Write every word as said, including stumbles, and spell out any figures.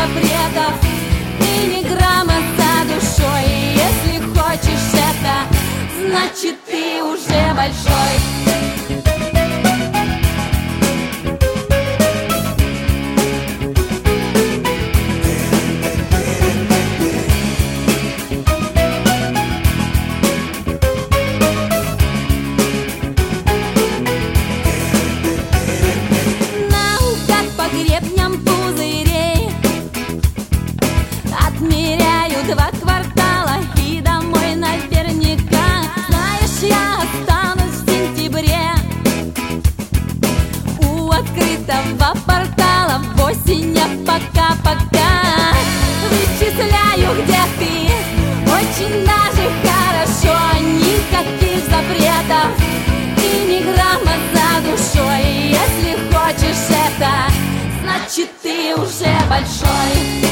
запретов и ни грамма за душой. Если хочешь это, значит ты уже большой. Два квартала и домой наверняка. Знаешь, я останусь в сентябре у открытого портала в осень, а пока-пока вычисляю, где ты. Очень даже хорошо, никаких запретов и ни грамма за душой. Если хочешь это, значит ты уже большой.